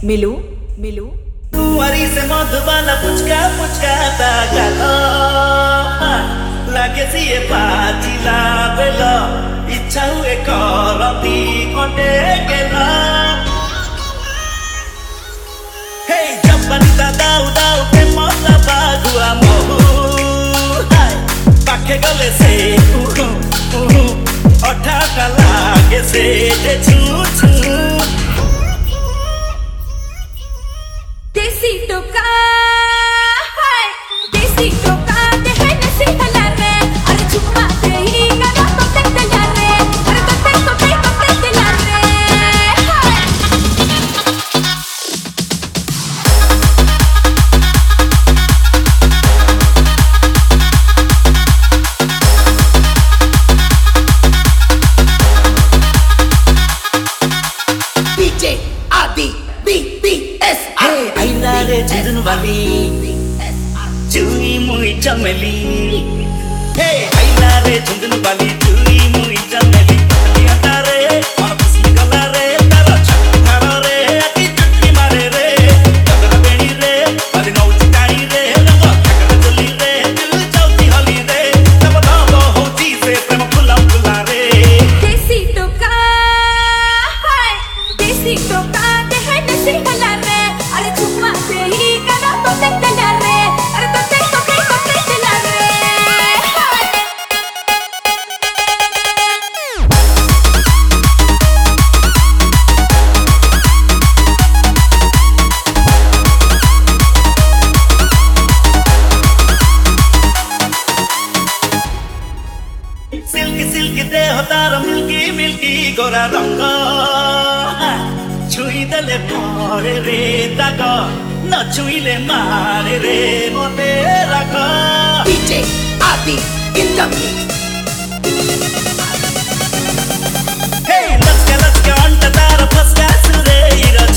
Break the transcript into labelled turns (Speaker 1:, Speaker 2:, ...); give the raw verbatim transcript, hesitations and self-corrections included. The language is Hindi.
Speaker 1: मिलू मिलू
Speaker 2: कुंवारी से मधुबाला पुचका पुचका दागालो लागे सी ये पाचिला बेलो इच्छा हुए करती कोटे गेला हे जपनी दादा उदाउ के मौला बागुआ महू हाय पाखे गले से उहु उहु अठाटा लागे से जे छू छू
Speaker 1: देसी टोका हाय देसी टोका ते है नसी हला रे अरे चुम्मा दे ही गाना तो ते तला रे अरे तो ते तो ते तो ते तला रे
Speaker 2: डीजे आदि बी बी एस हे आइला रे झुन वाली चुई मुई चमेली हे आइला रे झुन वाली चुई मुई चमेली लिया रे मन खुशी गला रे तारा छारा रे अति चुटकी मारे रे गदर बेणी रे वाली नौची टाई रे रंग ठकर चली रे दिल चौथी हली रे तब दाव होची से प्रेम फुला फुला रे
Speaker 1: देसी टोका हाय देसी टोका ते है नसी हला रे अरे चुम्मा दे ही गाना तो ते तला रे अरे तो ते तो ते तो ते तला रे
Speaker 2: सिल्की सिल्की देह तार मिल्की मिल्की गोरा रंग छुई देले परे रे दाग न छुईले मारे रे मते राख डीजे आदि इन द हे लचका लचका अंट तार फसका सुरे